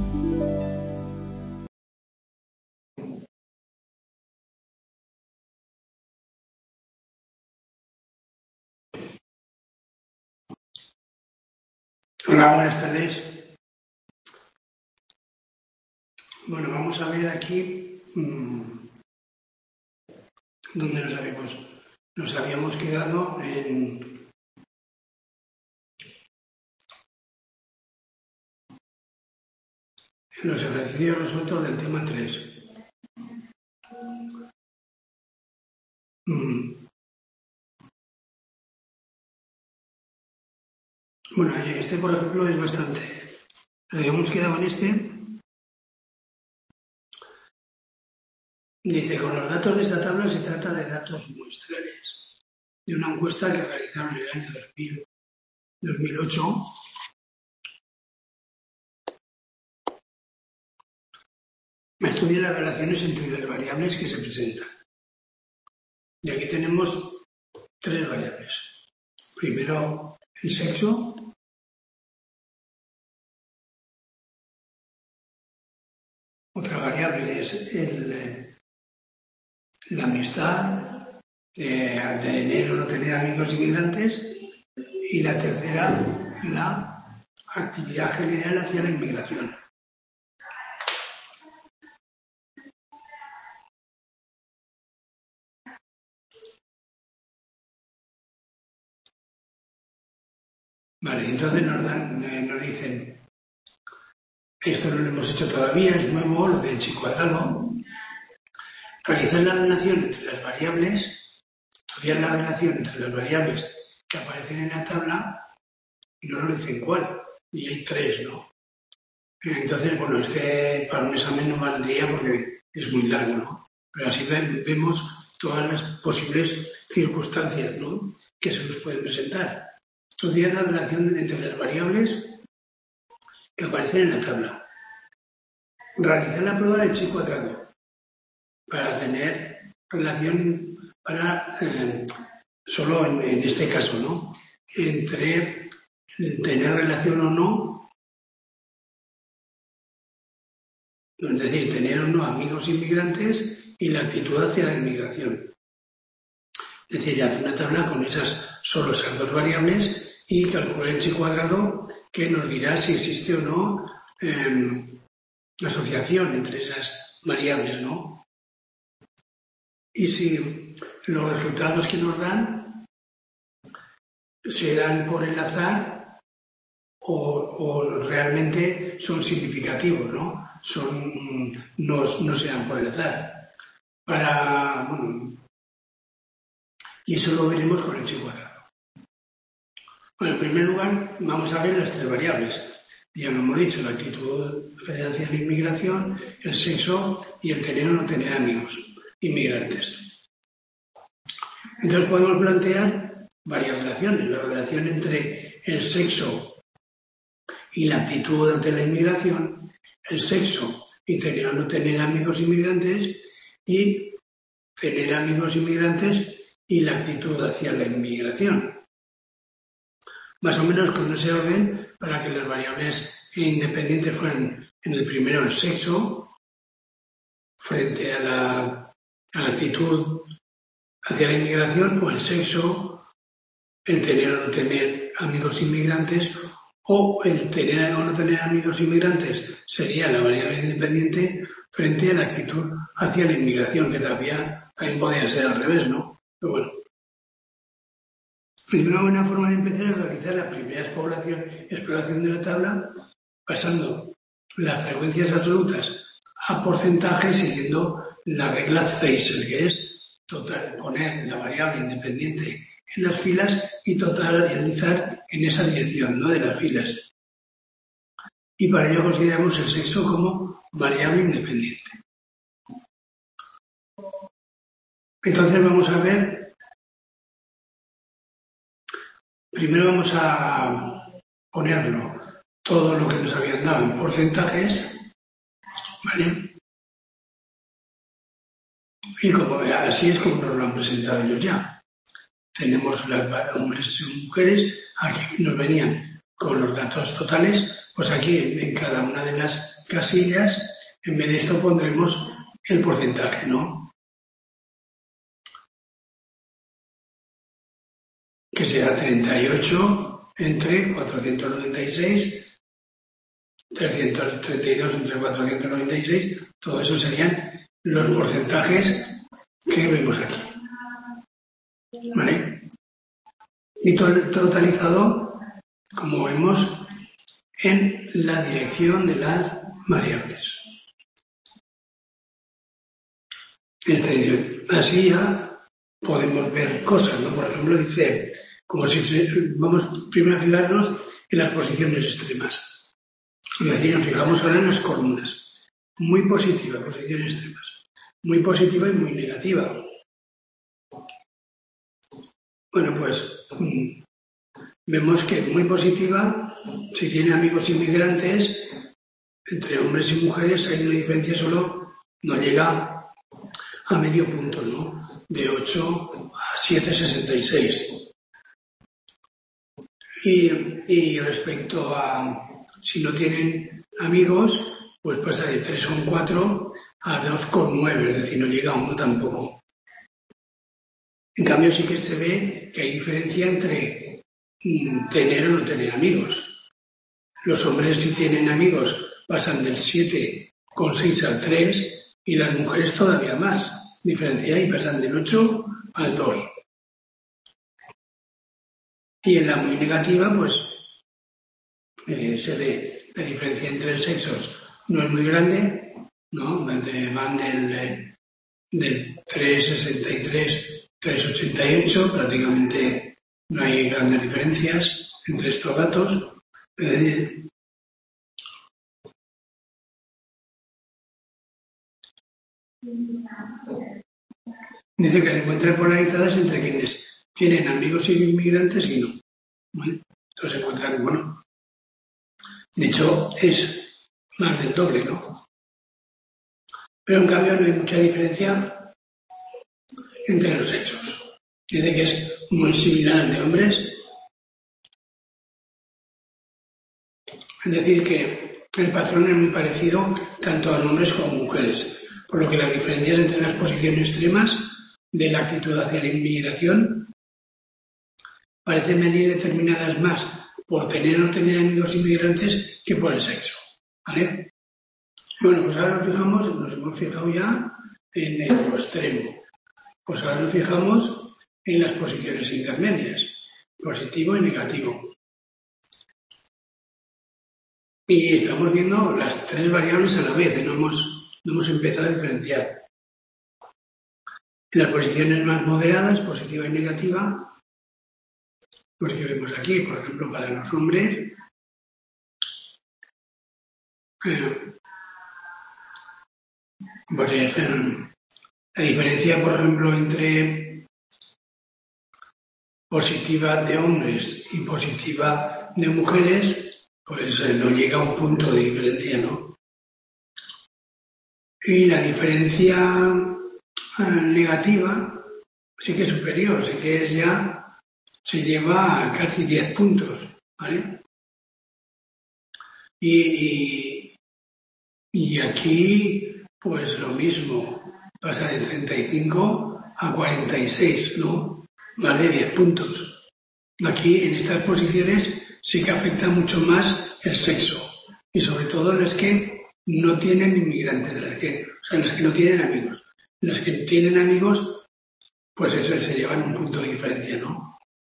Hola, buenas tardes. Bueno, vamos a ver aquí dónde nos habíamos quedado en los ejercicios resueltos del tema 3. Bueno, este, por ejemplo, es bastante. Habíamos quedado en este. Dice, con los datos de esta tabla se trata de datos muestrales de una encuesta que realizaron en el año 2008. Estudia las relaciones entre las variables que se presentan. Y aquí tenemos 3 variables. Primero, el sexo. Otra variable es la amistad, de tener o no tener amigos inmigrantes. Y la tercera, la actividad general hacia la inmigración. Vale, entonces nos dicen, esto no lo hemos hecho todavía, es nuevo, lo del chi cuadrado. Realizar la relación entre las variables, estudiar la relación entre las variables que aparecen en la tabla, y no nos dicen cuál, y hay 3, ¿no? Entonces, bueno, este para un examen no valdría porque es muy largo, ¿no? Pero así vemos todas las posibles circunstancias, ¿no?, que se nos pueden presentar. Estudiar la relación entre las variables que aparecen en la tabla. Realizar la prueba de chi cuadrado para tener relación, solo en este caso, ¿no?, entre tener relación o no, es decir, tener o no amigos inmigrantes y la actitud hacia la inmigración. Es decir, hace una tabla con solo esas 2 variables y calcula el chi cuadrado que nos dirá si existe o no asociación entre esas variables, ¿no? Y si los resultados que nos dan se dan por el azar o realmente son significativos, ¿no? No se dan por el azar. Y eso lo veremos con el chi cuadrado. Bueno, en primer lugar, vamos a ver las 3 variables. Ya lo hemos dicho, la actitud hacia la inmigración, el sexo y el tener o no tener amigos inmigrantes. Entonces podemos plantear varias relaciones. La relación entre el sexo y la actitud ante la inmigración, el sexo y tener o no tener amigos inmigrantes, y tener amigos inmigrantes y la actitud hacia la inmigración. Más o menos con ese orden, para que las variables independientes fueran en el primero el sexo frente a la actitud hacia la inmigración, o el sexo, el tener o no tener amigos inmigrantes, o el tener o no tener amigos inmigrantes sería la variable independiente frente a la actitud hacia la inmigración, que también podría ser al revés, ¿no? Pero bueno. Primero, una forma de empezar es realizar la primera exploración de la tabla, pasando las frecuencias absolutas a porcentajes siguiendo la regla Zeisel, que es poner la variable independiente en las filas y totalizar en esa dirección, ¿no?, de las filas. Y para ello consideramos el sexo como variable independiente. Entonces vamos a ver. Primero vamos a ponerlo todo lo que nos habían dado en porcentajes, ¿vale? Y así es como nos lo han presentado ellos ya. Tenemos las hombres y mujeres, aquí nos venían con los datos totales, pues aquí en cada una de las casillas, en vez de esto pondremos el porcentaje, ¿no? Que será 38 entre 496, 332 entre 496, todo eso serían los porcentajes que vemos aquí. ¿Vale? Y totalizado, como vemos, en la dirección de las variables. Así ya podemos ver cosas, ¿no? Por ejemplo, dice, como si vamos primero a fijarnos en las posiciones extremas. Y aquí nos fijamos ahora en las columnas. Muy positiva, posiciones extremas. Muy positiva y muy negativa. Bueno, pues vemos que muy positiva, si tiene amigos inmigrantes, entre hombres y mujeres hay una diferencia solo, no llega a medio punto, ¿no? De 8 a 7,66. Y respecto a si no tienen amigos, pues pasa de 3,4 a 2,9, es decir, no llega a 1 tampoco. En cambio sí que se ve que hay diferencia entre tener o no tener amigos. Los hombres si tienen amigos pasan del 7,6 al 3 y las mujeres todavía más. Diferencia y pasan del 8 al 2. Y en la muy negativa, pues se ve la diferencia entre sexos no es muy grande, ¿no? Van del 3,63, 3,88, prácticamente no hay grandes diferencias entre estos datos. Dice que se encuentran polarizadas entre quienes tienen amigos inmigrantes y no. ¿Vale? Entonces se encuentran, bueno, de hecho es más del doble, ¿no? Pero en cambio no hay mucha diferencia entre los sexos. Dice que es muy similar al de hombres. Es decir, que el patrón es muy parecido tanto a hombres como a mujeres, por lo que las diferencias entre las posiciones extremas de la actitud hacia la inmigración parecen venir determinadas más por tener o no tener amigos inmigrantes que por el sexo. ¿Vale? Bueno, pues ahora nos hemos fijado ya en lo extremo. Pues ahora nos fijamos en las posiciones intermedias, positivo y negativo. Y estamos viendo las tres variables a la vez, no hemos empezado a diferenciar. En las posiciones más moderadas, positiva y negativa, pues que vemos aquí, por ejemplo, para los hombres, pues la diferencia, por ejemplo, entre positiva de hombres y positiva de mujeres, pues no llega a un punto de diferencia, ¿no? Y la diferencia negativa sí que es superior, sí que es ya, se lleva a casi 10 puntos, ¿vale? Y aquí, pues lo mismo, pasa de 35 a 46, ¿no? Más de 10 puntos. Aquí, en estas posiciones, sí que afecta mucho más el sexo. Y sobre todo las que no tienen inmigrantes, las que no tienen amigos. Las que tienen amigos, pues eso se llevan un punto de diferencia, ¿no?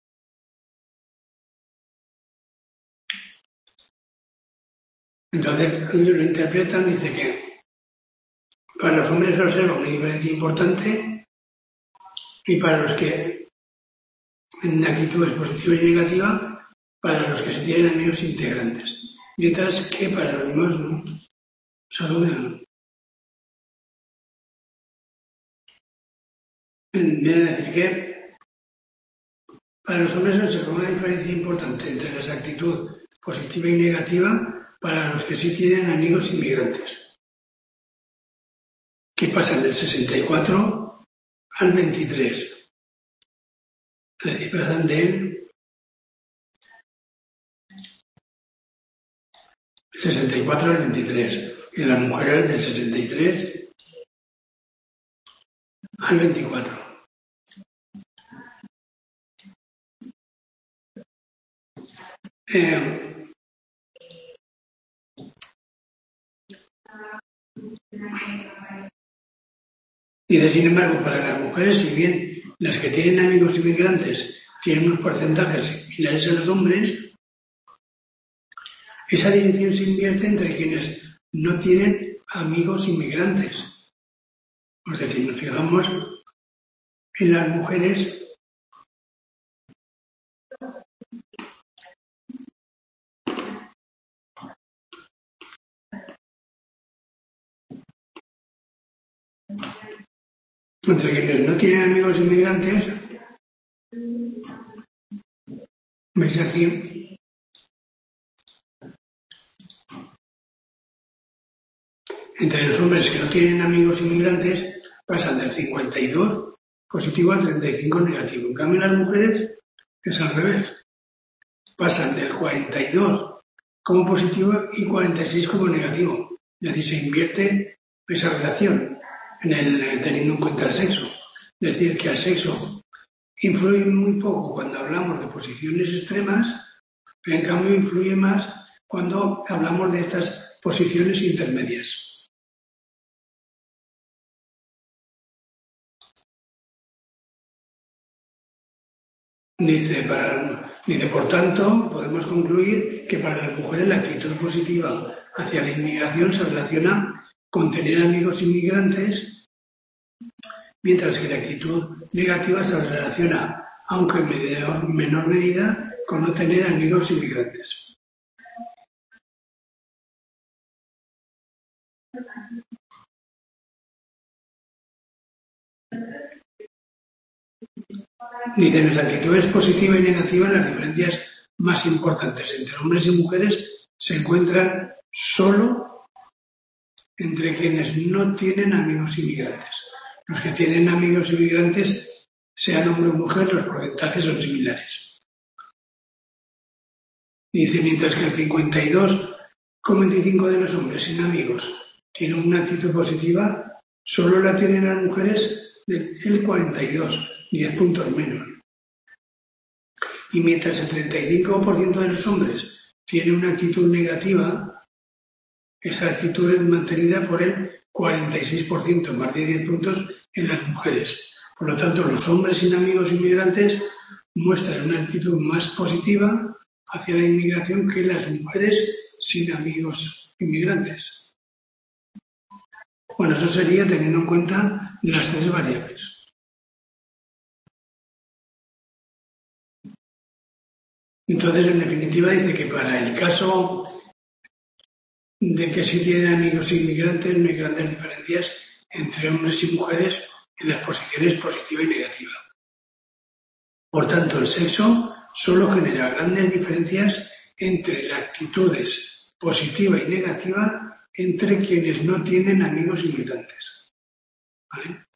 Entonces, ellos lo interpretan, dice que para los hombres se observa una diferencia importante y para los que en actitudes positiva y negativa, para los que se tienen amigos integrantes. Mientras que para los demás no. Saludan. Viene a decir que para los hombres se observa una diferencia importante entre la actitud positiva y negativa para los que sí tienen amigos inmigrantes, que pasan del 64 al 23. Es decir, pasan del 64 al 23 y en las mujeres del 73 al 24. Dice, sin embargo, para las mujeres, si bien las que tienen amigos inmigrantes tienen unos porcentajes similares a los hombres, esa dirección se invierte entre quienes no tienen amigos inmigrantes. Porque si nos fijamos en las mujeres, entre quienes no tienen amigos inmigrantes, veis aquí, entre los hombres que no tienen amigos inmigrantes pasan del 52 positivo al 35 negativo. En cambio, las mujeres es al revés. Pasan del 42 como positivo y 46 como negativo. Es decir, se invierte esa relación teniendo en cuenta el sexo. Es decir, que el sexo influye muy poco cuando hablamos de posiciones extremas, pero en cambio influye más cuando hablamos de estas posiciones intermedias. Dice, por tanto, podemos concluir que para las mujeres la actitud positiva hacia la inmigración se relaciona con tener amigos inmigrantes, mientras que la actitud negativa se relaciona, aunque en menor medida, con no tener amigos inmigrantes. Dice, en las actitudes positiva y negativa, las diferencias más importantes entre hombres y mujeres se encuentran solo entre quienes no tienen amigos inmigrantes. Los que tienen amigos inmigrantes, sean hombre o mujer, los porcentajes son similares. Dice, mientras que el 52,25% de los hombres sin amigos tienen una actitud positiva, solo la tienen las mujeres del 42%. 10 puntos menos. Y mientras el 35% de los hombres tiene una actitud negativa, esa actitud es mantenida por el 46%, más de 10 puntos en las mujeres. Por lo tanto, los hombres sin amigos inmigrantes muestran una actitud más positiva hacia la inmigración que las mujeres sin amigos inmigrantes. Bueno, eso sería teniendo en cuenta las tres variables. Entonces, en definitiva, dice que para el caso de que si tienen amigos inmigrantes no hay grandes diferencias entre hombres y mujeres en las posiciones positiva y negativa. Por tanto, el sexo solo genera grandes diferencias entre las actitudes positiva y negativa entre quienes no tienen amigos inmigrantes. ¿Vale?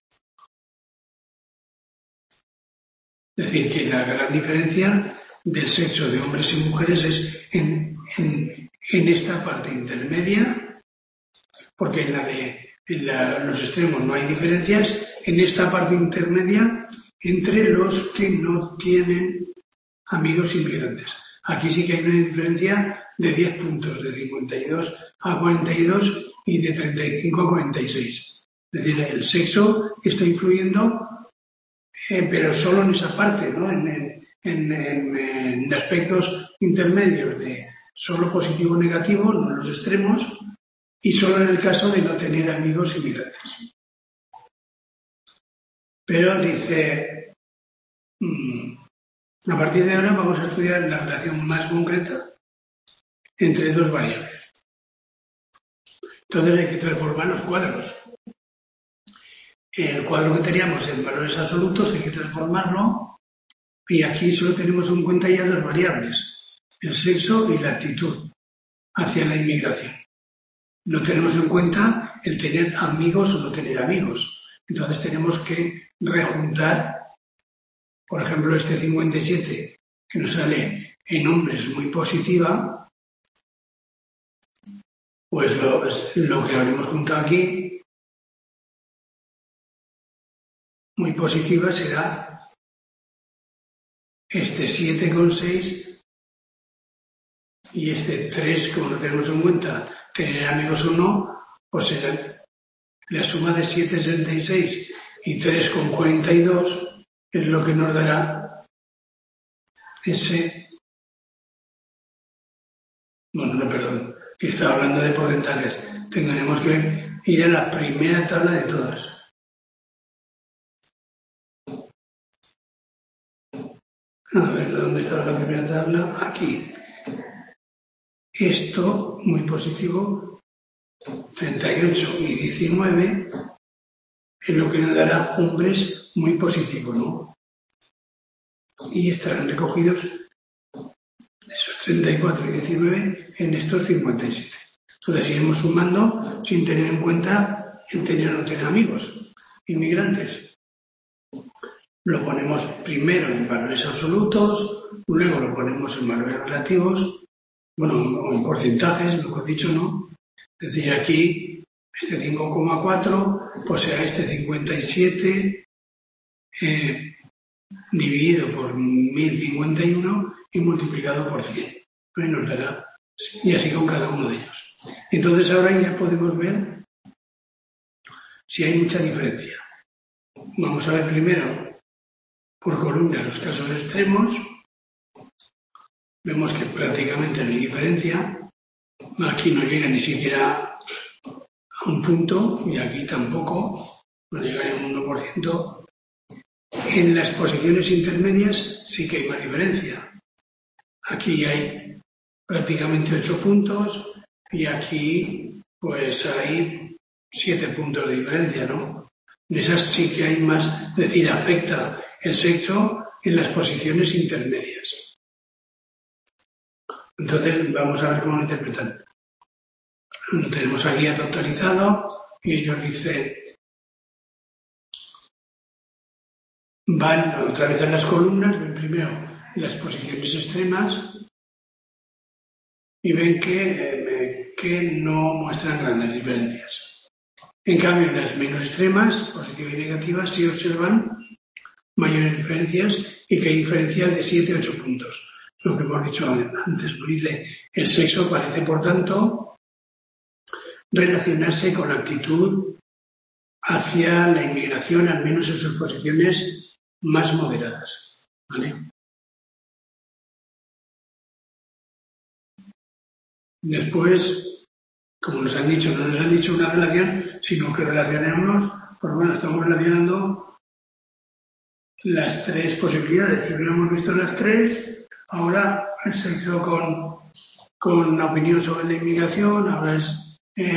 Es decir, que la gran diferencia del sexo de hombres y mujeres es en esta parte intermedia, porque en los extremos no hay diferencias, en esta parte intermedia entre los que no tienen amigos inmigrantes. Aquí sí que hay una diferencia de 10 puntos, de 52 a 42 y de 35 a 46. Es decir, el sexo está influyendo, pero solo en esa parte, ¿no? En aspectos intermedios de solo positivo o negativo, no en los extremos, y solo en el caso de no tener amigos inmigrantes. Pero dice, a partir de ahora vamos a estudiar la relación más concreta entre dos variables. Entonces hay que transformar los cuadros. El cuadro que teníamos en valores absolutos hay que transformarlo. Y aquí solo tenemos en cuenta ya dos variables, el sexo y la actitud hacia la inmigración. No tenemos en cuenta el tener amigos o no tener amigos. Entonces tenemos que rejuntar, por ejemplo, este 57 que nos sale en hombres muy positiva, Pues lo que habremos juntado aquí, muy positiva, será este 7,6 y este 3, como no tenemos en cuenta tener amigos o no, pues será la suma de 7,66 y 3,42 es lo que nos dará ese... Bueno, no, perdón, que estaba hablando de porcentajes. Tendremos que ir a la primera tabla de todas. A ver, ¿dónde está la primera tabla? Aquí. Esto, muy positivo, 38 y 19, es lo que nos dará hombres muy positivo, ¿no? Y estarán recogidos esos 34 y 19 en estos 57. Entonces iremos sumando sin tener en cuenta el tener o no tener amigos inmigrantes. Lo ponemos primero en valores absolutos, luego lo ponemos en valores relativos, bueno, o en porcentajes, lo que he dicho, ¿no? Es decir, aquí este 5,4 pues será este 57 dividido por 1051 y multiplicado por 100. Pues nos dará, y así con cada uno de ellos. Entonces ahora ya podemos ver si hay mucha diferencia. Vamos a ver primero por columnas los casos extremos. Vemos que prácticamente no hay diferencia. Aquí no llega ni siquiera a un punto y aquí tampoco, no llegaría a un 1%. En las posiciones intermedias sí que hay más diferencia. Aquí hay prácticamente 8 puntos y aquí pues hay 7 puntos de diferencia, ¿no? En esas sí que hay más, es decir, afecta el sexo en las posiciones intermedias. Entonces vamos a ver cómo lo interpretan. Lo tenemos aquí totalizado y ellos dicen, van otra vez a las columnas, ven primero las posiciones extremas y ven que no muestran grandes diferencias. En cambio, en las menos extremas, positivas y negativas, sí observan mayores diferencias y que hay diferencias de 7 a 8 puntos. Lo que hemos dicho antes, nos dice, el sexo parece, por tanto, relacionarse con la actitud hacia la inmigración, al menos en sus posiciones más moderadas. ¿Vale? Después, como nos han dicho, no nos han dicho una relación, sino que relacionemos, pues bueno, estamos relacionando las tres posibilidades. Primero hemos visto las tres, ahora el sexo con la opinión sobre la inmigración, ahora es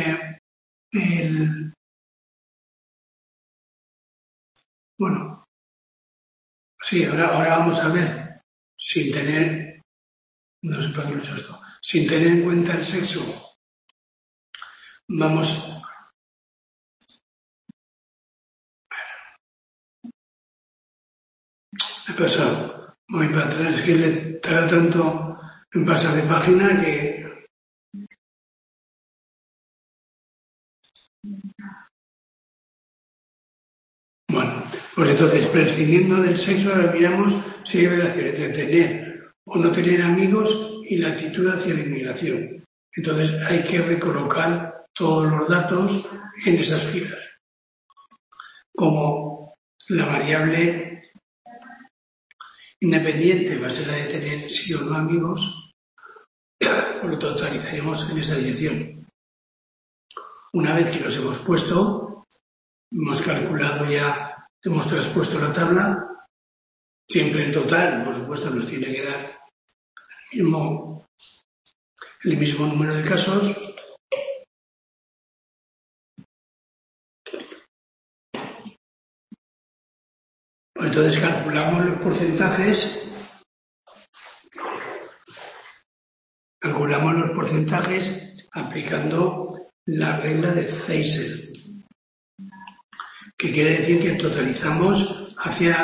bueno, sí, ahora vamos a ver, sin tener, no sé para qué lo he hecho esto, sin tener en cuenta el sexo, vamos he pasado, voy para atrás, es que le tarda tanto en pasar de página que... Bueno, pues entonces, prescindiendo del sexo, ahora miramos si hay relación entre tener o no tener amigos y la actitud hacia la inmigración. Entonces hay que recolocar todos los datos en esas filas. Como la variable independiente va a ser la de tener sí o no amigos, pues lo totalizaremos en esa dirección. Una vez que los hemos puesto, hemos calculado ya, hemos traspuesto la tabla, siempre el total, por supuesto, nos tiene que dar el mismo número de casos. Pues entonces calculamos los porcentajes aplicando la regla de Zeisel, que quiere decir que totalizamos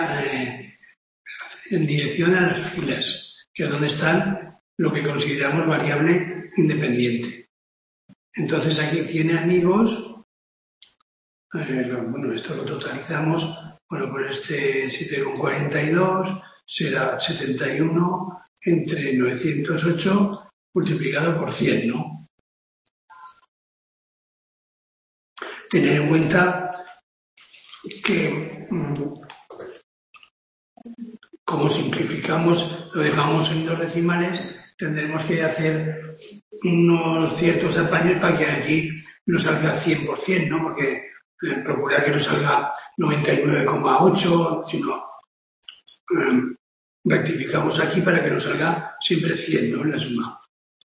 en dirección a las filas, que es donde están lo que consideramos variable independiente. Entonces aquí tiene amigos, bueno, esto lo totalizamos, bueno, por este 7,42 será 71 entre 908 multiplicado por 100, ¿no? Tener en cuenta que como simplificamos, lo dejamos en 2 decimales, tendremos que hacer unos ciertos apaños para que aquí nos salga 100%, ¿no? Porque procurar que nos salga 99,8, sino rectificamos aquí para que nos salga siempre 100, ¿no? En la suma.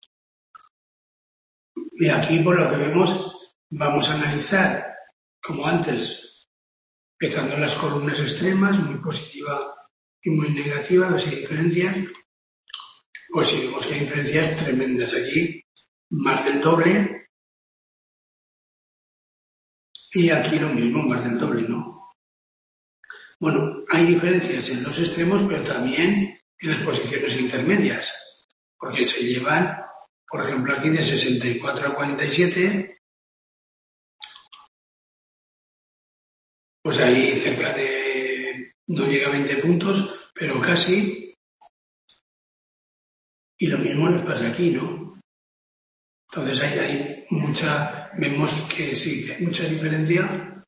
Y aquí, por lo que vemos, vamos a analizar, como antes, empezando en las columnas extremas, muy positiva y muy negativa, las diferencias, pues si vemos que hay diferencias tremendas aquí, más del doble, y aquí lo mismo, más del doble, ¿no? Bueno, hay diferencias en los extremos, pero también en las posiciones intermedias, porque se llevan, por ejemplo, aquí de 64 a 47, pues ahí cerca de, no llega a 20 puntos, pero casi. Y lo mismo nos pasa aquí, ¿no? Entonces hay vemos que sí, que hay mucha diferencia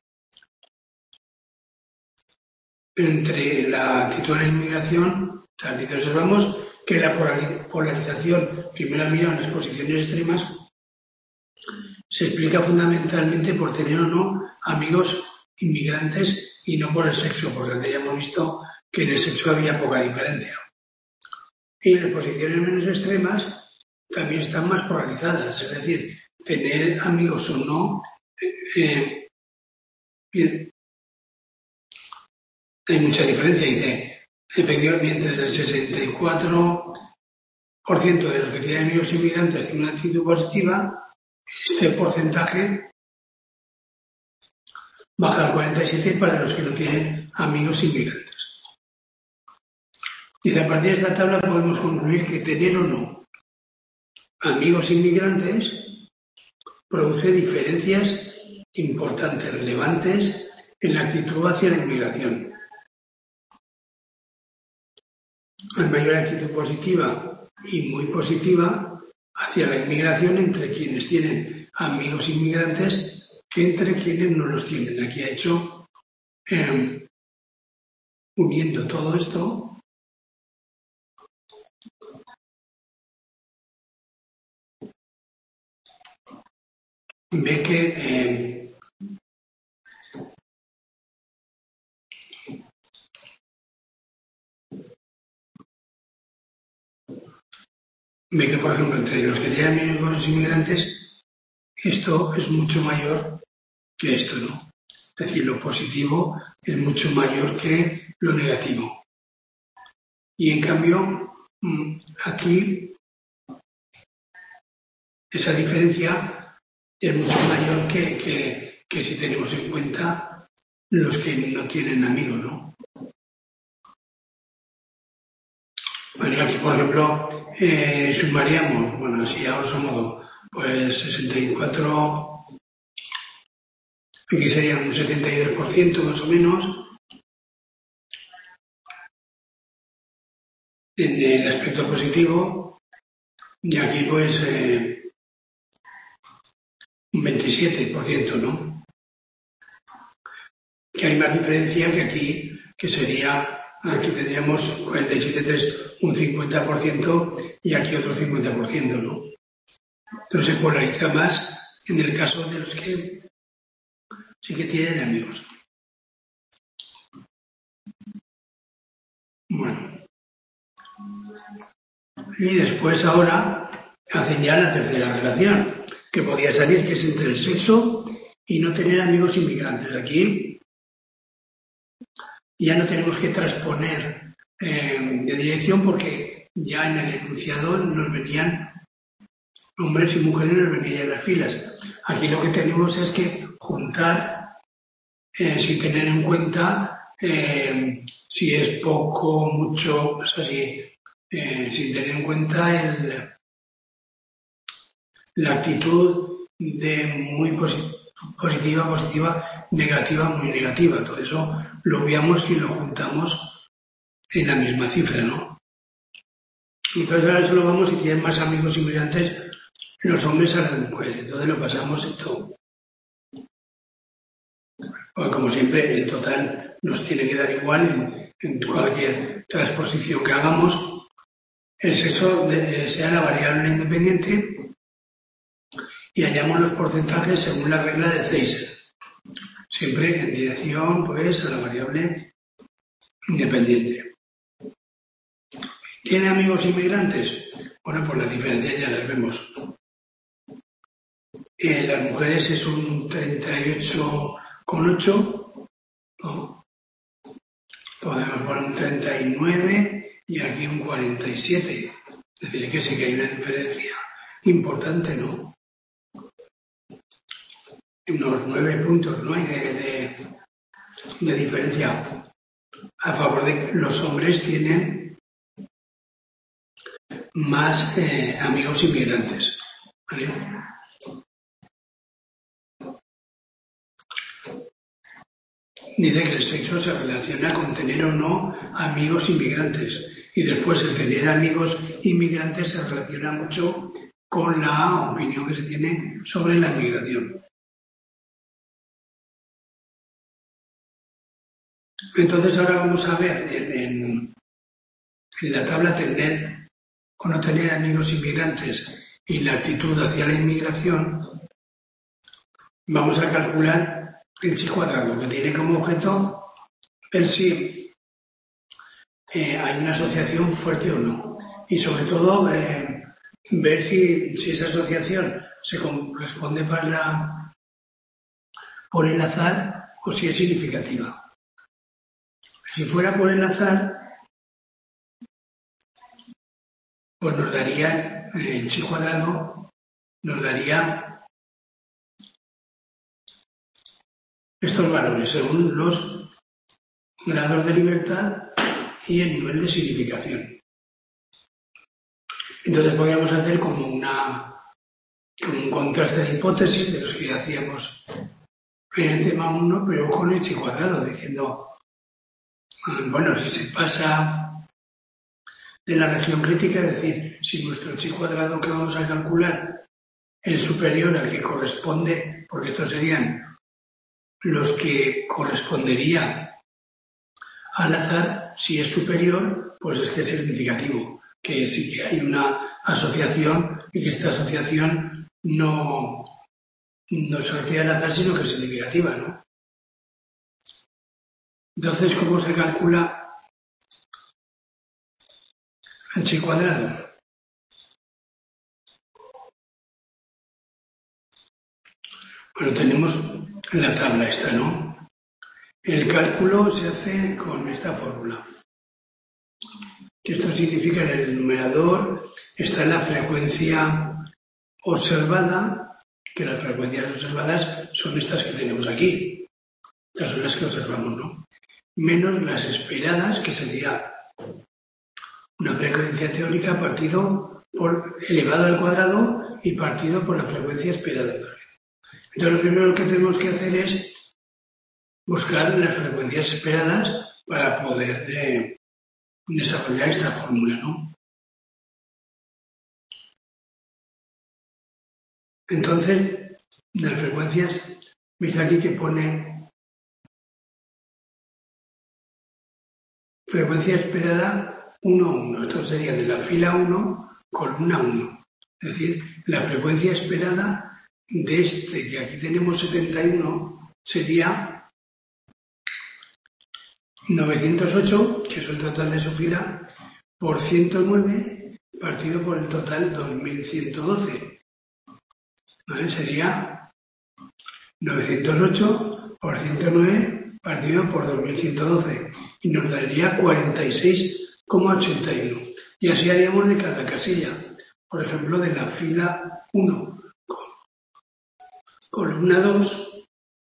entre la actitud de la inmigración, aquí observamos que la polarización, primero al mirar las posiciones extremas, se explica fundamentalmente por tener o no amigos inmigrantes y no por el sexo, porque antes ya hemos visto que en el sexo había poca diferencia. Y las posiciones menos extremas también están más polarizadas, es decir, tener amigos o no, bien, hay mucha diferencia. Dice, efectivamente, el 64% de los que tienen amigos inmigrantes tienen una actitud positiva, este porcentaje baja al 47% para los que no tienen amigos inmigrantes. Dice, a partir de esta tabla podemos concluir que tener o no amigos inmigrantes produce diferencias importantes, relevantes en la actitud hacia la inmigración. Hay mayor actitud positiva y muy positiva hacia la inmigración entre quienes tienen amigos inmigrantes que entre quienes no los tienen. Aquí ha hecho, uniendo todo esto, ve que por ejemplo, entre los que tienen amigos inmigrantes, esto es mucho mayor que esto, ¿no? Es decir, lo positivo es mucho mayor que lo negativo. Y en cambio, aquí esa diferencia es mucho mayor que si tenemos en cuenta los que no tienen amigos, ¿no? Bueno, aquí, por ejemplo, sumaríamos, bueno, así a grosso modo, pues 64, aquí sería un 72% más o menos, en el aspecto positivo, y aquí pues un 27%, ¿no? Que hay más diferencia que aquí, que sería, aquí tendríamos 47,3, un 50%, y aquí otro 50%, ¿no? Entonces se polariza más en el caso de los que sí que tienen amigos. Bueno. Y después ahora hacen ya la tercera relación, que podría salir, que es entre el sexo y no tener amigos inmigrantes. Aquí ya no tenemos que transponer de dirección porque ya en el enunciado nos venían hombres y mujeres, nos venían en las filas. Aquí lo que tenemos es que juntar sin tener en cuenta si es poco, mucho, o sea, sin tener en cuenta la actitud de muy positiva, negativa, muy negativa. Todo eso lo obviamos y lo juntamos en la misma cifra, ¿no? Entonces ahora solo vamos si tienen más amigos inmigrantes los hombres a las mujeres. Entonces lo pasamos en todo. Porque como siempre, el total nos tiene que dar igual en cualquier transposición que hagamos. El sexo sea la variable independiente y hallamos los porcentajes según la regla de Zeiser. Siempre en dirección, pues, a la variable independiente. ¿Tiene amigos inmigrantes? Bueno, pues las diferencias ya las vemos. Las mujeres es un 38,8, ¿no? Podemos poner un 39 y aquí un 47. Es decir, que sí que hay una diferencia importante, ¿no? Unos 9 puntos, ¿no? Hay de diferencia a favor de que los hombres tienen más amigos inmigrantes, ¿vale? Dice que el sexo se relaciona con tener o no amigos inmigrantes y después el tener amigos inmigrantes se relaciona mucho con la opinión que se tiene sobre la inmigración. Entonces ahora vamos a ver en la tabla tener o no tener amigos inmigrantes y la actitud hacia la inmigración. Vamos a calcular el chi cuadrado, que tiene como objeto ver si hay una asociación fuerte o no. Y sobre todo ver si esa asociación se corresponde por el azar o si es significativa. Si fuera por el azar, pues nos daría el chi cuadrado, nos daría estos valores según los grados de libertad y el nivel de significación. Entonces podríamos hacer como un contraste de hipótesis de los que hacíamos en el tema 1, pero con el chi cuadrado, diciendo, bueno, si se pasa de la región crítica, es decir, si nuestro chi cuadrado que vamos a calcular es superior al que corresponde, porque estos serían los que corresponderían al azar, si es superior, pues es que es significativo, que sí que hay una asociación y que esta asociación no se refiere al azar, sino que es significativa, ¿no? Entonces, ¿cómo se calcula el chi cuadrado? Bueno, tenemos la tabla esta, ¿no? El cálculo se hace con esta fórmula. Esto significa que en el numerador está la frecuencia observada, que las frecuencias observadas son estas que tenemos aquí. Estas son las que observamos, ¿no? Menos las esperadas, que sería una frecuencia teórica partido por elevado al cuadrado y partido por la frecuencia esperada otra vez. Entonces lo primero que tenemos que hacer es buscar las frecuencias esperadas para poder desarrollar esta fórmula, ¿no? Entonces, las frecuencias, veis aquí que pone frecuencia esperada 1, 1. Esto sería de la fila 1, columna 1. Es decir, la frecuencia esperada de este, que aquí tenemos 71, sería 908, que es el total de su fila, por 109, partido por el total 2112. ¿Vale? Sería 908 por 109 partido por 2112 y nos daría 46,81. Y así haríamos de cada casilla. Por ejemplo, de la fila 1, columna 2,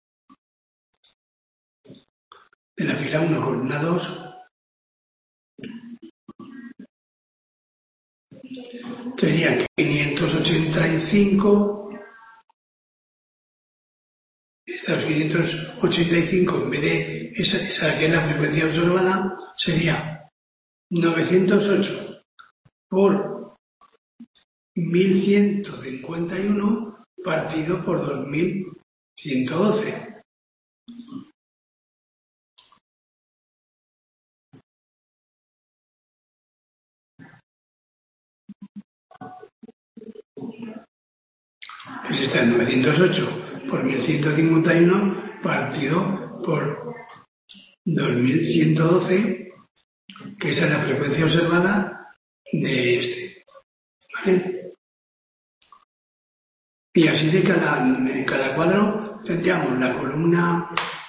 de la fila 1, columna 2, sería 585 los 585, en vez de esa que es la frecuencia observada, sería 908 por 1151 partido por 2112. Pues está en 908 por 1151 partido por 2112, que esa es la frecuencia observada de este. ¿Vale? Y así en cada cuadro tendríamos la columna...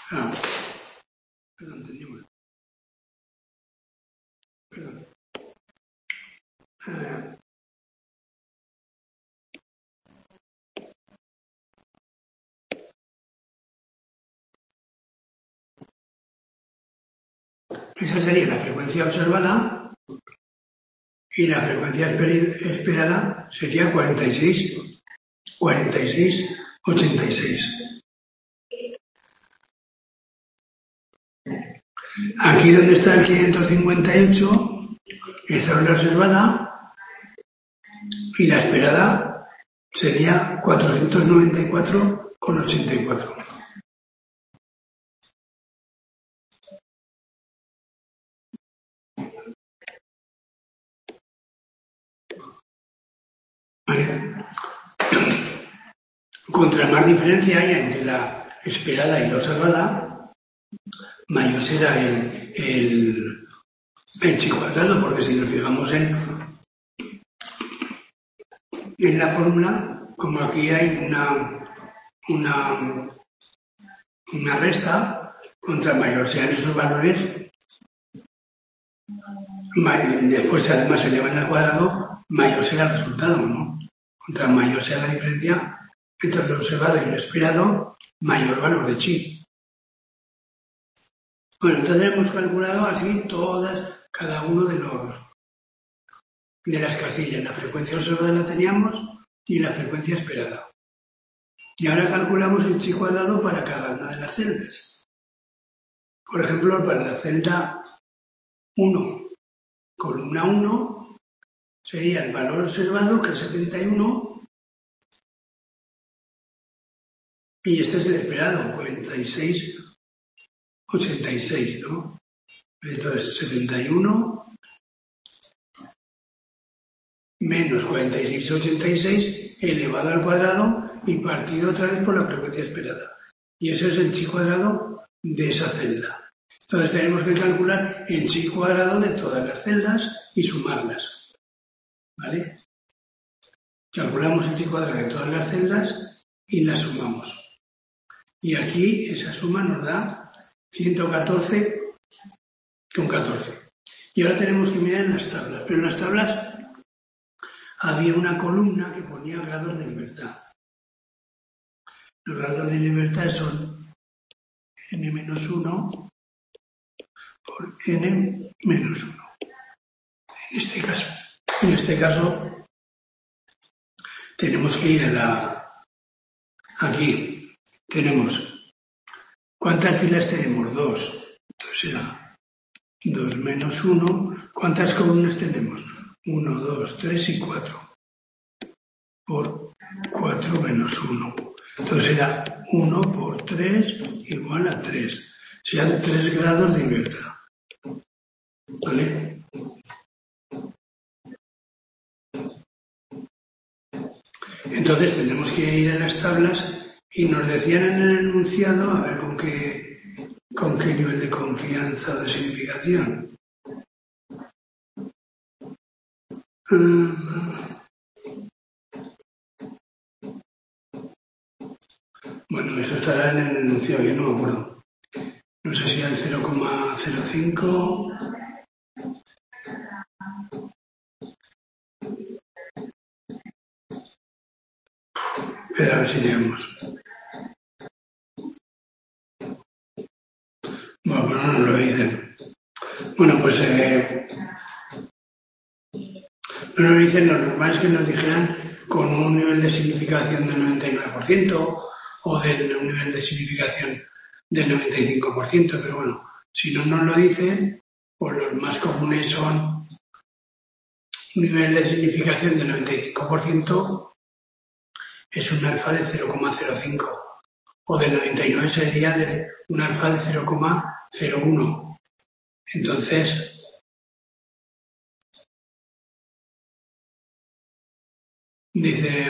Esa sería la frecuencia observada y la frecuencia esperada sería 46, 86. Aquí donde está el 558, esta es la observada y la esperada sería 494,84. Vale. Contra más diferencia haya entre la esperada y la observada, mayor será el chi cuadrado, porque si nos fijamos en la fórmula, como aquí hay una resta, contra mayor sean esos valores, después además se elevan al cuadrado, mayor será el resultado, ¿no? Contra mayor sea la diferencia entre lo observado y lo esperado, mayor valor de chi. Bueno, entonces hemos calculado así cada uno de las casillas. La frecuencia observada la teníamos y la frecuencia esperada. Y ahora calculamos el chi cuadrado para cada una de las celdas. Por ejemplo, para la celda 1, columna 1, sería el valor observado, que es 71, y este es el esperado, 46,86, ¿no? Entonces, 71 menos 46,86 elevado al cuadrado y partido otra vez por la frecuencia esperada. Y eso es el chi cuadrado de esa celda. Entonces tenemos que calcular el chi cuadrado de todas las celdas y sumarlas. ¿Vale? Calculamos el chi cuadrado de todas las celdas y las sumamos. Y aquí esa suma nos da 114,14. Y ahora tenemos que mirar en las tablas. Pero en las tablas había una columna que ponía grados de libertad. Los grados de libertad son n-1 por n-1. En este caso, tenemos que ir aquí tenemos, ¿cuántas filas tenemos? 2. Entonces será 2 menos 1. ¿Cuántas columnas tenemos? 1, 2, 3 y 4. Por 4 menos 1. Entonces será 1 por 3 igual a 3. Sean 3 grados de libertad. ¿Vale? Entonces tenemos que ir a las tablas y nos decían en el enunciado, a ver con qué nivel de confianza o de significación. Bueno, eso estará en el enunciado, yo no me acuerdo. No sé si al 0,05... Pero a ver si llegamos. Bueno, pues no nos lo dicen. Bueno, pues no nos dicen, lo normal es que nos dijeran con un nivel de significación del 99% o de un nivel de significación del 95%, pero bueno, si no nos lo dice, pues los más comunes son un nivel de significación del 95%, es un alfa de 0,05, o del 99 sería de un alfa de 0,01. Entonces, dice,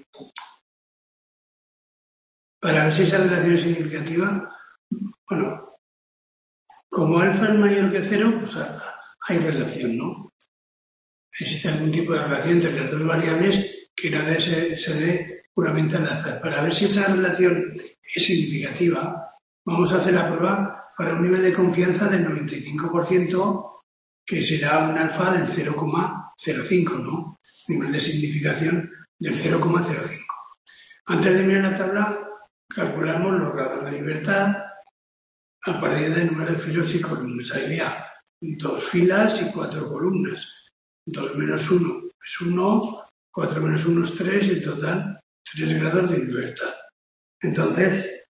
para ver si esa relación es significativa, bueno, como alfa es mayor que 0, pues hay relación, ¿no? Existe algún tipo de relación entre las dos variables que no se dé puramente al azar. Para ver si esa relación es significativa, vamos a hacer la prueba para un nivel de confianza del 95%, que será un alfa del 0,05, ¿no? Nivel de significación del 0,05. Antes de mirar la tabla, calculamos los grados de libertad a partir del número de filos y columnas. Ahí había 2 filas y 4 columnas. 2 menos 1 es 1, 4 menos 1 es 3, y en total 3 grados de libertad. Entonces,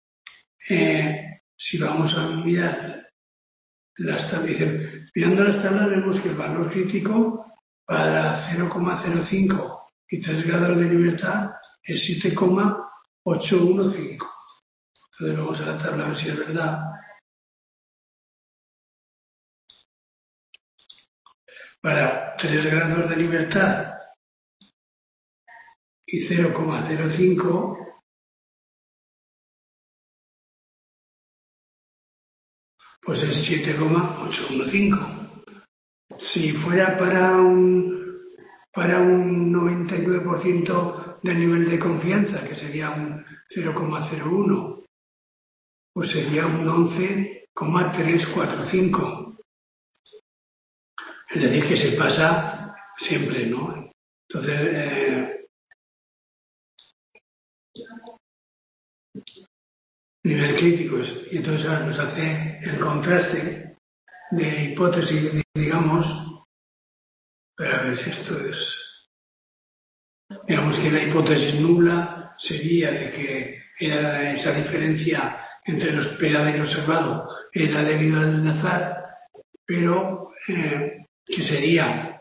si vamos a mirar las tablas, mirando las tablas vemos que el valor crítico para 0,05 y 3 grados de libertad es 7,815. Entonces vamos a la tabla a ver si es verdad. Para 3 grados de libertad y 0,05, pues es 7,815. Si fuera para un 99% del nivel de confianza, que sería un 0,01, pues sería un 11,345. Es decir, que se pasa siempre, ¿no? Entonces, nivel crítico, y entonces ahora nos hace el contraste de hipótesis, digamos, pero a ver si esto es... Digamos que la hipótesis nula sería de que era esa diferencia entre lo esperado y lo observado era debido al azar, pero que sería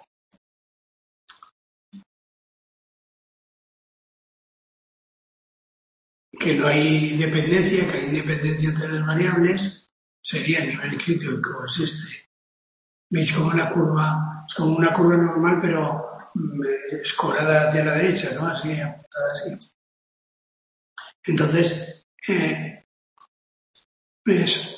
que no hay dependencia, que hay independencia entre las variables, sería el nivel crítico, es este. ¿Veis como una curva? Es como una curva normal, pero escorada hacia la derecha, ¿no? Así, apuntada así. Entonces, es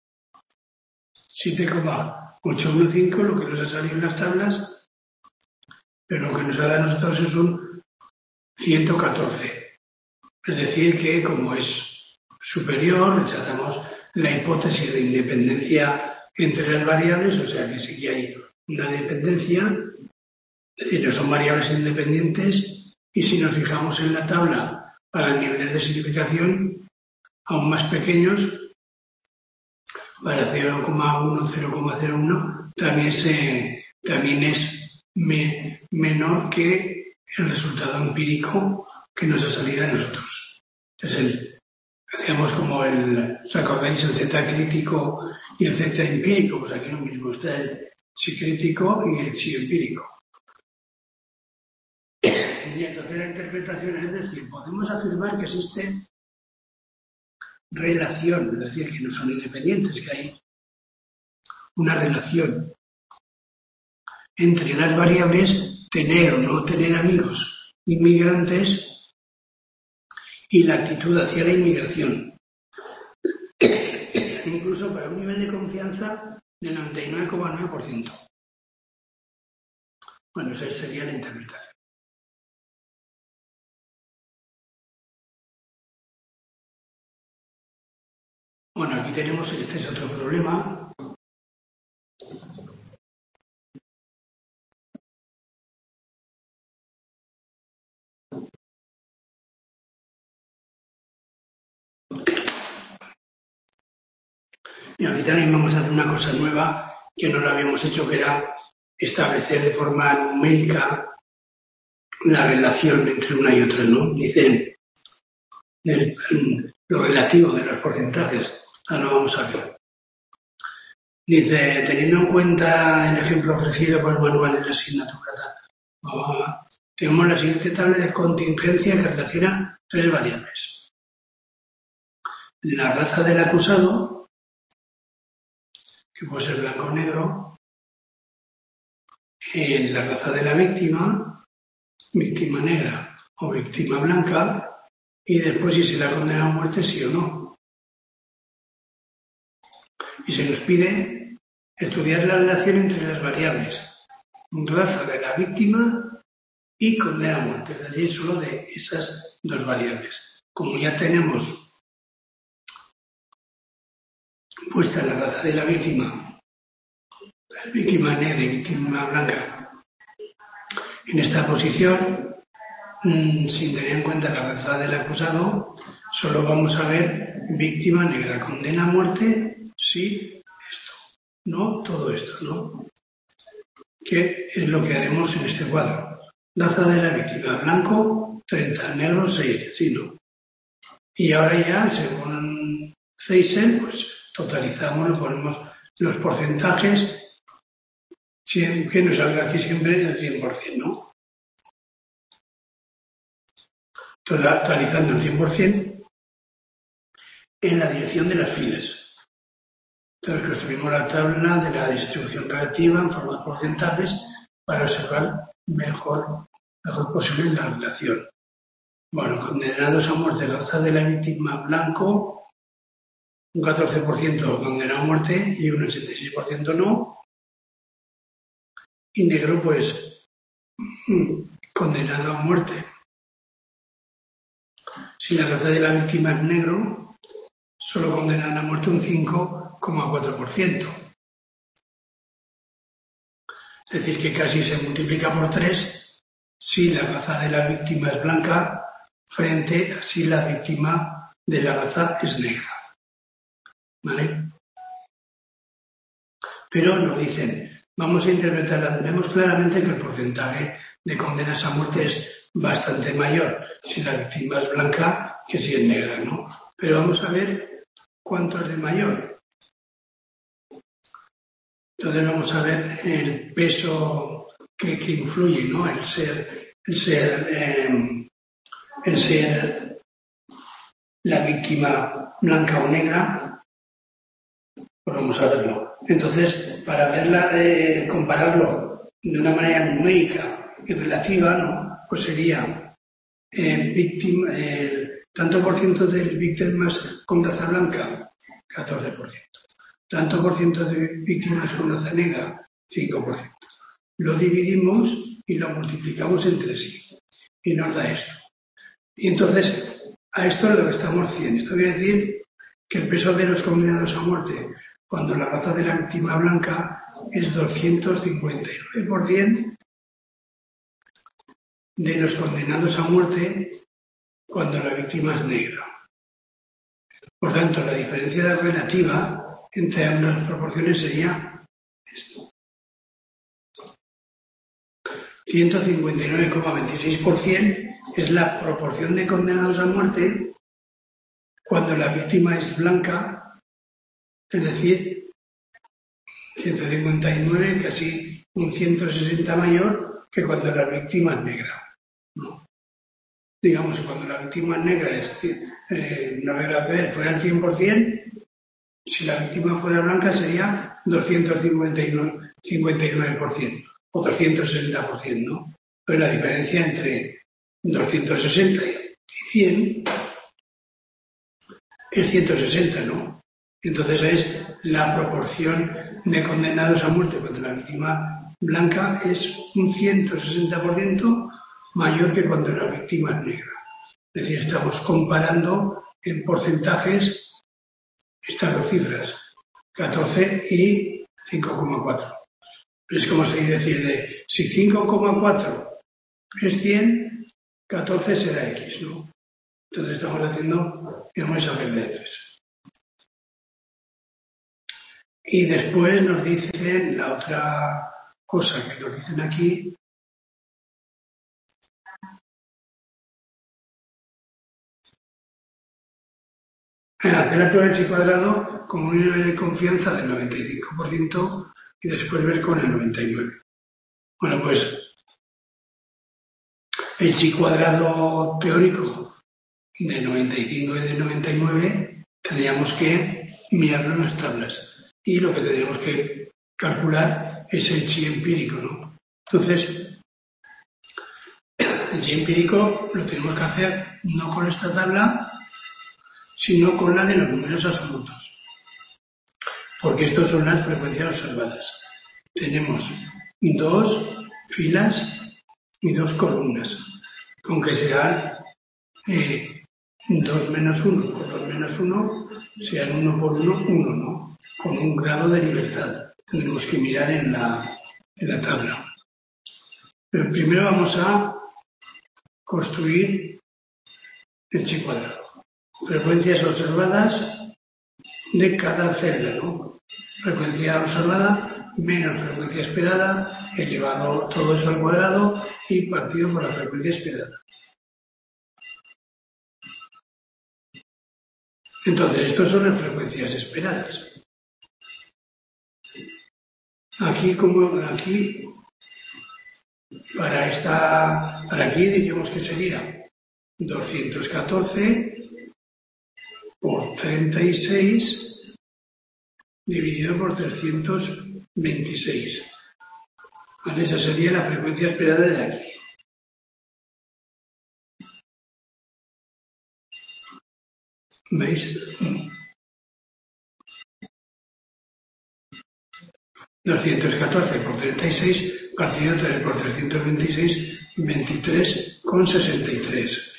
7,815 lo que nos ha salido en las tablas, pero lo que nos ha dado a nosotros es un 114. Es decir, que como es superior, rechazamos la hipótesis de independencia entre las variables, o sea que sí que hay una dependencia, es decir, no son variables independientes, y si nos fijamos en la tabla para niveles de significación aún más pequeños, para 0,1, 0,01, también es menor que el resultado empírico que nos ha salido a nosotros. Entonces, hacíamos como ¿os acordáis? El Z crítico y el Z empírico, pues aquí lo mismo, está el chi crítico y el chi empírico. Y entonces la interpretación es decir, podemos afirmar que existe relación, es decir, que no son independientes, que hay una relación entre las variables tener o no tener amigos inmigrantes y la actitud hacia la inmigración. Incluso para un nivel de confianza del 99,9%. Bueno, esa sería la interpretación. Bueno, aquí tenemos, este es otro problema. Y aquí también vamos a hacer una cosa nueva que no lo habíamos hecho, que era establecer de forma numérica la relación entre una y otra, ¿no? Dicen, lo relativo de los porcentajes. Ahora lo vamos a ver. Dice, teniendo en cuenta el ejemplo ofrecido por el manual de la asignatura, tenemos la siguiente tabla de contingencia que relaciona 3 variables. La raza del acusado, que puede ser blanco o negro, la raza de la víctima, víctima negra o víctima blanca, y después si se la condena a muerte, sí o no. Y se nos pide estudiar la relación entre las variables, raza de la víctima y condena a muerte, es decir, solo de esas 2 variables. Como ya tenemos puesta la raza de la víctima negra y víctima blanca, en esta posición, sin tener en cuenta la raza del acusado, solo vamos a ver víctima negra, condena a muerte, sí, esto, no todo esto, ¿no? Que es lo que haremos en este cuadro. Raza de la víctima, blanco 30, negro 6, sí, ¿no? Y ahora ya, según Zeisel, pues totalizamos, lo ponemos los porcentajes, que nos salga aquí siempre el 100%, ¿no? Totalizando el 100% en la dirección de las filas. Entonces construimos la tabla de la distribución relativa en forma de porcentajes para observar mejor posible la relación. Bueno, condenados a muerte, raza de la víctima blanco, un 14% condenado a muerte y un 86% no. Y negro, pues, condenado a muerte. Si la raza de la víctima es negro, solo condenan a muerte un 5,4%. Es decir, que casi se multiplica por 3 si la raza de la víctima es blanca frente a si la víctima de la raza es negra. ¿Vale? Pero nos dicen, vamos a interpretarla, tenemos claramente que el porcentaje de condenas a muerte es bastante mayor si la víctima es blanca que si es negra, ¿no? Pero vamos a ver cuánto es de mayor. Entonces vamos a ver el peso que influye, ¿no? El ser la víctima blanca o negra, pues vamos a verlo. Entonces, para compararlo de una manera numérica y relativa, ¿no? Pues sería tanto por ciento de víctimas con raza blanca, 14%. Tanto por ciento de víctimas con raza negra, 5%. Lo dividimos y lo multiplicamos entre sí. Y nos da esto. Y entonces, a esto le restamos 100. Esto quiere decir que el peso de los condenados a muerte cuando la raza de la víctima blanca es 259% de los condenados a muerte cuando la víctima es negra. Por tanto, la diferencia relativa entre ambas proporciones sería esto. 159,26% es la proporción de condenados a muerte cuando la víctima es blanca, es decir, 159, casi un 160 mayor que cuando la víctima es negra. ¿No? Digamos, cuando la víctima es negra, una regla de fuera el 100%, si la víctima fuera blanca sería 259% o 360%, ¿no? Pero la diferencia entre 260 y 100 es 160, ¿no? Entonces es la proporción de condenados a muerte cuando la víctima blanca es un 160% mayor que cuando la víctima es negra. Es decir, estamos comparando en porcentajes estas 2 cifras, 14 y 5,4. Es como si decir, si 5,4 es 100, 14 será X, ¿no? Entonces estamos haciendo, digamos, esa regla de 3. Y después nos dicen la otra cosa que nos dicen aquí, hacer la prueba del chi cuadrado con un nivel de confianza del 95% y después ver con el 99%. Bueno, pues el chi cuadrado teórico de 95 y de 99 tendríamos que mirarlo en las tablas. Y lo que tendríamos que calcular es el chi empírico, ¿no? Entonces, el chi empírico lo tenemos que hacer no con esta tabla, sino con la de los números absolutos. Porque estos son las frecuencias observadas. Tenemos 2 filas y 2 columnas, aunque sean 2 menos 1 por 2 menos 1, sean 1 por 1, 1, ¿no? Con un grado de libertad. Tendremos que mirar en la tabla. Pero primero vamos a construir el chi cuadrado. Frecuencias observadas de cada celda, ¿no? Frecuencia observada menos frecuencia esperada, elevado todo eso al cuadrado y partido por la frecuencia esperada. Entonces, estas son las frecuencias esperadas. Aquí, para aquí diríamos que sería 214 por 36 dividido por 326. ¿Vale? Esa sería la frecuencia esperada de aquí. ¿Veis? 214 por 36 partido por 326, 23,63.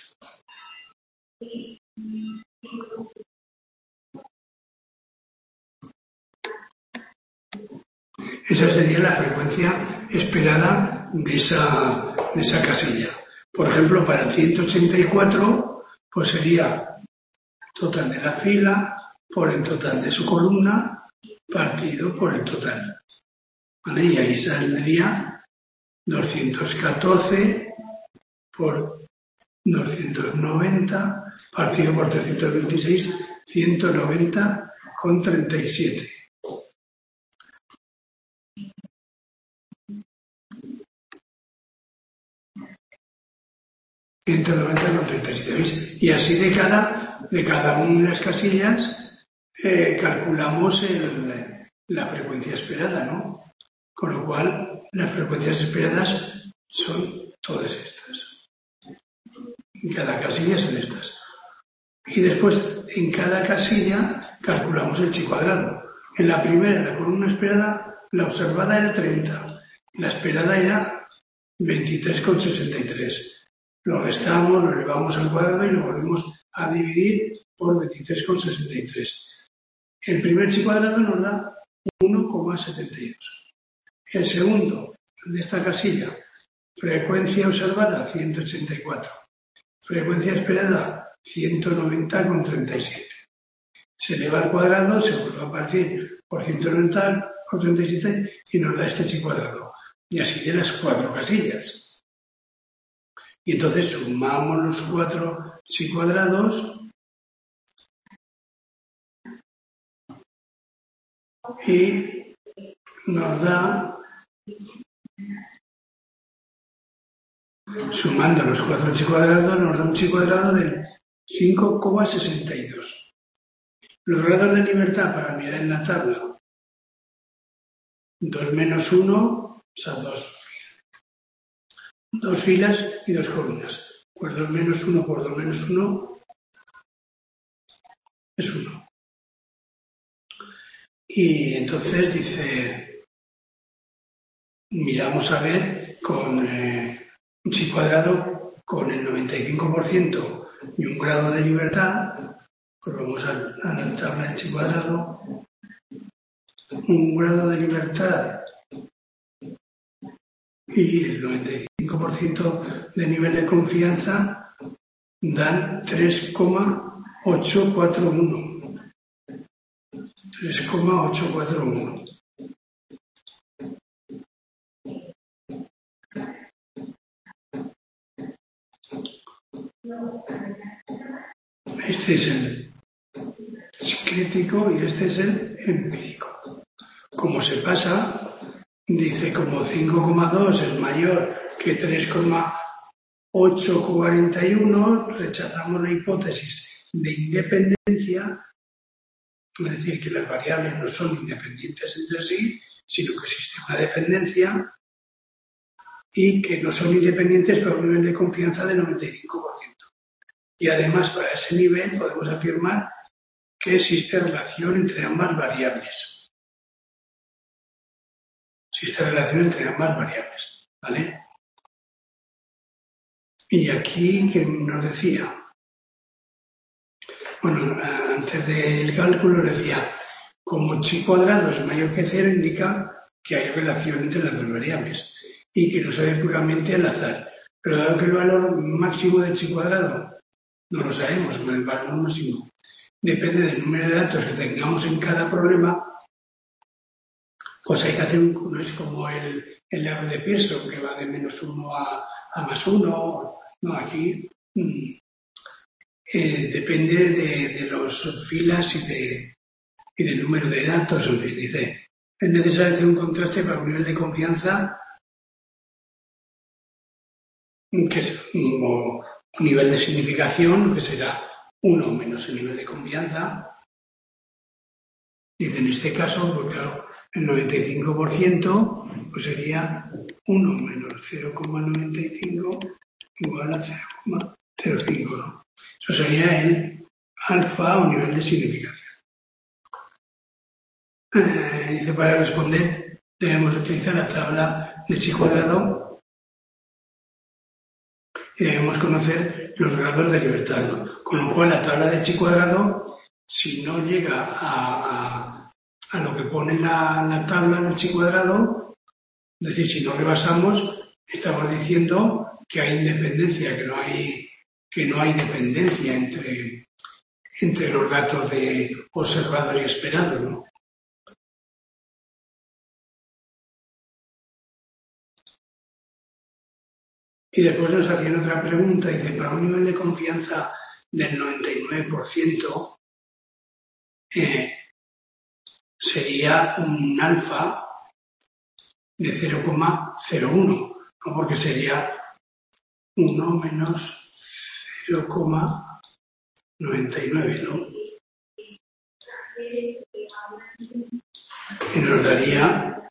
Esa sería la frecuencia esperada de esa casilla. Por ejemplo, para el 184, pues sería total de la fila por el total de su columna partido por el total. ¿Vale? Y ahí saldría 214 por 290 partido por 326, 190,37. ¿Veis? Y así de cada una de las casillas calculamos la frecuencia esperada, ¿no? Con lo cual, las frecuencias esperadas son todas estas. En cada casilla son estas. Y después, en cada casilla, calculamos el chi cuadrado. En la primera, la columna esperada, la observada era 30. La esperada era 23,63. Lo restamos, lo elevamos al cuadrado y lo volvemos a dividir por 23,63. El primer chi cuadrado nos da 1,72. El segundo, de esta casilla, frecuencia observada 184. Frecuencia esperada 190,37. Se eleva al cuadrado, se vuelve a partir por 190,37 y nos da este chi cuadrado. Y así de las 4 casillas. Y entonces sumamos los 4 chi cuadrados y nos da, sumando los 4 chi cuadrados, nos da un chi cuadrado del 5,62. Los grados de libertad para mirar en la tabla, 2 menos 1, o sea, 2 filas y 2 columnas. Pues 2 menos 1 por 2 menos 1 es 1. Y entonces dice, miramos a ver con un chi cuadrado con el 95% y un grado de libertad, pues vamos a la tabla de chi cuadrado, un grado de libertad y el 95% de nivel de confianza dan 3,841. 3,841. Este es es crítico y este es el empírico. Como se pasa, dice como 5,2 es mayor que 3,841, rechazamos la hipótesis de independencia, es decir, que las variables no son independientes entre sí, sino que existe una dependencia y que no son independientes para un nivel de confianza del 95%. Y además, para ese nivel podemos afirmar que existe relación entre ambas variables. Existe relación entre ambas variables, ¿vale? Y aquí, ¿qué nos decía? Bueno, antes del cálculo decía, como chi cuadrado es mayor que 0, indica que hay relación entre las dos variables y que no se ve puramente al azar. Pero dado que el valor máximo de chi cuadrado no lo sabemos, con el valor máximo depende del número de datos que tengamos en cada problema, pues hay que hacer no es como el error de Pearson, que va de -1 a +1. No, aquí depende de las filas y del número de datos. Dice, es necesario hacer un contraste para un nivel de confianza que es un nivel de significación, que será 1 menos el nivel de confianza. Dice, en este caso, pues claro, el 95% pues sería 1 menos 0,95 igual a 0,05, ¿no? Eso sería el alfa o nivel de significación. Dice, para responder debemos utilizar la tabla de chi cuadrado y debemos conocer los grados de libertad, ¿no? Con lo cual la tabla de chi cuadrado, si no llega a lo que pone la tabla del chi cuadrado, es decir, si no rebasamos, estamos diciendo que hay independencia, que no hay dependencia entre los datos de observados y esperados, ¿no? Y después nos hacían otra pregunta, y dice, para un nivel de confianza del 99%, sería un alfa de 0,01, ¿no? Porque sería 1 menos 0,99, ¿no? Y nos daría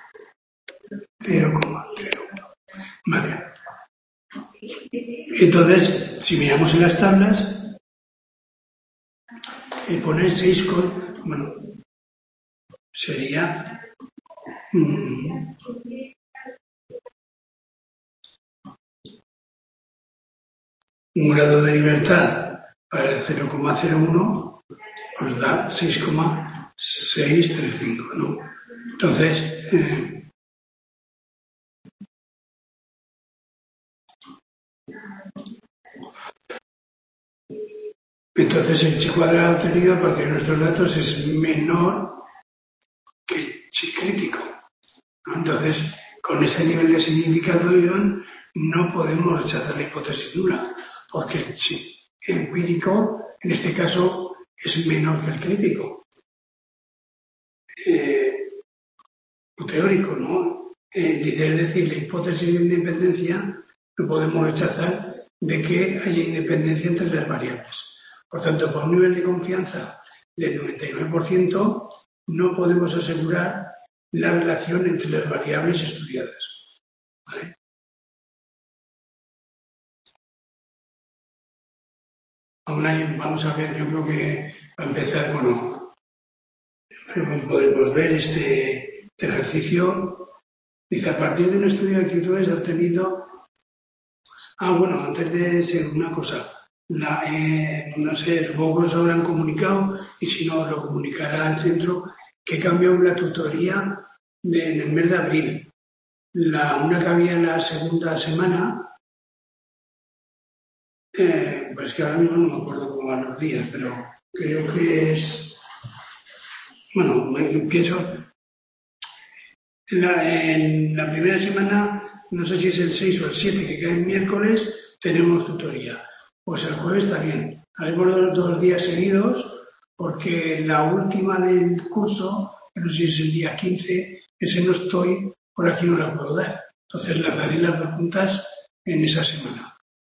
0,01. Vale. Entonces, si miramos en las tablas, poner 6 bueno, sería un grado de libertad para el 0,01 nos da 6,635, ¿no? Entonces, el chi cuadrado obtenido a partir de nuestros datos es menor que el chi crítico, ¿no? Entonces, con ese nivel de significación no podemos rechazar la hipótesis nula, porque el chi empírico, en este caso, es menor que el crítico. O teórico, ¿no? Dice, es decir, la hipótesis de independencia no podemos rechazar de que haya independencia entre las variables. Por tanto, por un nivel de confianza del 99%, no podemos asegurar la relación entre las variables estudiadas, ¿vale? Aún hay, vamos a ver, yo creo que para empezar, bueno, podemos ver este ejercicio. Dice, a partir de un estudio de actitudes obtenido... bueno, antes de ser una cosa, no sé, supongo que os habrán comunicado, y si no, os lo comunicará al centro, que cambió la tutoría en el mes de abril. Una que había en la segunda semana, pues que ahora mismo no me acuerdo cómo van los días, pero creo que es... Bueno, pienso... En la primera semana, no sé si es el 6 o el 7, que cae el miércoles, tenemos tutoría. Pues el jueves también. Haremos 2 días seguidos, porque la última del curso, no sé si es el día 15, ese no estoy, por aquí no la puedo dar. Entonces las daré las dos juntas en esa semana.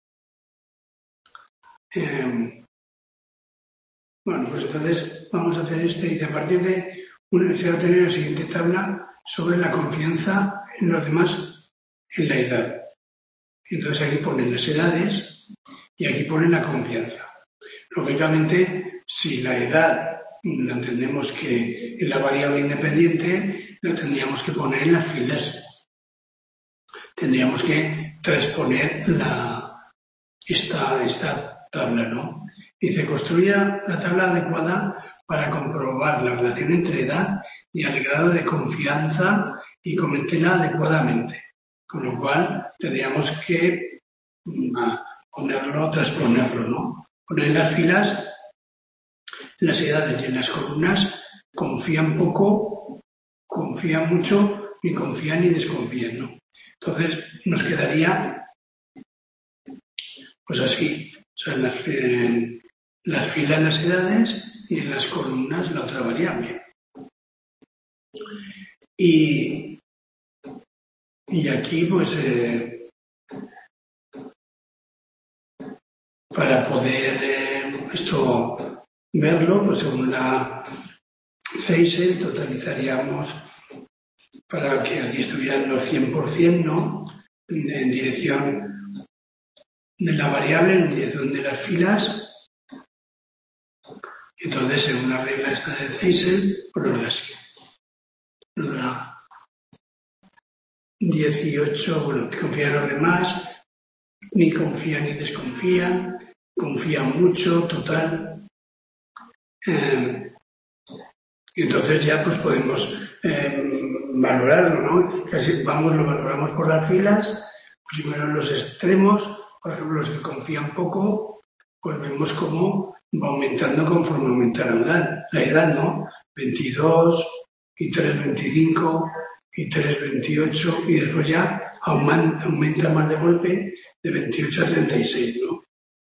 Bueno, pues entonces vamos a hacer y a partir de se va a tener la siguiente tabla sobre la confianza en los demás en la edad. Entonces aquí ponen las edades y aquí ponen la confianza. Lógicamente, si la edad la entendemos que es la variable independiente, la tendríamos que poner en las filas. Tendríamos que transponer esta tabla, ¿no? Dice, construya la tabla adecuada para comprobar la relación entre edad y el grado de confianza y coméntela adecuadamente. Con lo cual, tendríamos que transponerlo, ¿no? Poner en las filas las edades y en las columnas confían poco, confían mucho, ni confían ni desconfían, ¿no? Entonces, nos quedaría pues así, o sea, en las filas las edades y en las columnas la otra variable. Y aquí, pues, para poder verlo, pues según la CEISE totalizaríamos, para que aquí estuvieran los 100%, ¿no? En dirección de la variable, en dirección de las filas. Entonces, según la regla esta de CEISE, pues nos da así. Nos da 18, bueno, que confían los demás, ni confían ni desconfían, confían mucho, total. Y entonces ya pues podemos valorarlo, ¿no? Casi lo valoramos por las filas, primero en los extremos, por ejemplo, los que confían poco, pues vemos cómo va aumentando conforme aumenta la edad, ¿no? 22 y 3, 25 y 3, 28 y después ya aumenta más de golpe de 28 a 36, ¿no?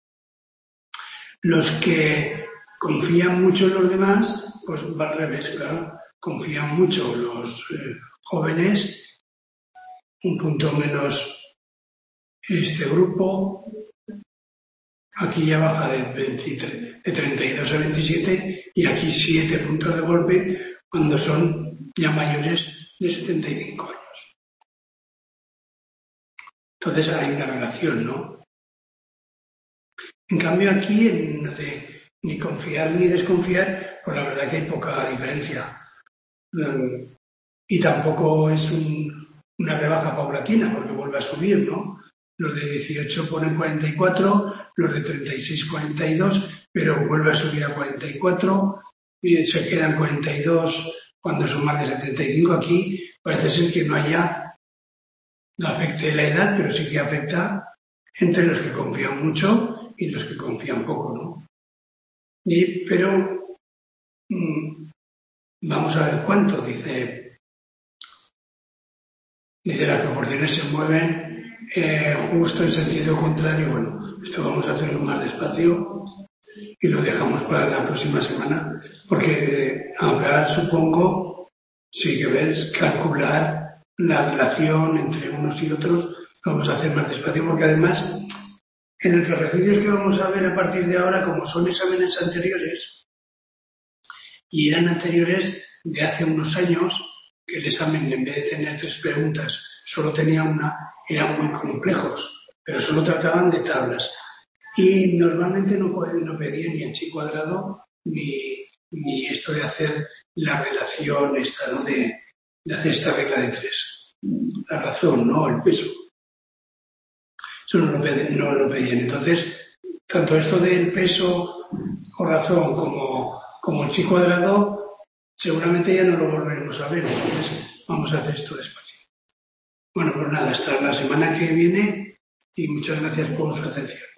Los que confían mucho en los demás, pues va al revés, claro. Confían mucho los jóvenes, un punto menos este grupo. Aquí ya baja de 32 a 27 y aquí 7 puntos de golpe cuando son ya mayores de 75 años. Entonces hay una relación, ¿no? En cambio aquí, ni confiar ni desconfiar, pues la verdad que hay poca diferencia. Y tampoco es una rebaja paulatina, porque vuelve a subir, ¿no? Los de 18 ponen 44, los de 36 42, pero vuelve a subir a 44, y se quedan 42 cuando son más de 75. Aquí parece ser que no afecte la edad, pero sí que afecta entre los que confían mucho y los que confían poco, ¿no? Pero vamos a ver cuánto, dice las proporciones se mueven justo en sentido contrario. Bueno, esto vamos a hacerlo más despacio y lo dejamos para la próxima semana, porque ahora supongo sí que ves calcular la relación entre unos y otros, lo vamos a hacer más despacio, porque además en los ejercicios que vamos a ver a partir de ahora, como son exámenes anteriores y eran anteriores de hace unos años, que el examen, en vez de tener 3 preguntas, solo tenía una, eran muy complejos, pero solo trataban de tablas. Y normalmente no pedían ni h cuadrado ni esto de hacer la relación esta, ¿no? De hacer esta regla de 3. La razón, ¿no? El peso. Eso no lo pedían. Entonces, tanto esto del peso o razón como el chi cuadrado, seguramente ya no lo volveremos a ver. Entonces, vamos a hacer esto despacio. Bueno, pues nada, hasta la semana que viene y muchas gracias por su atención.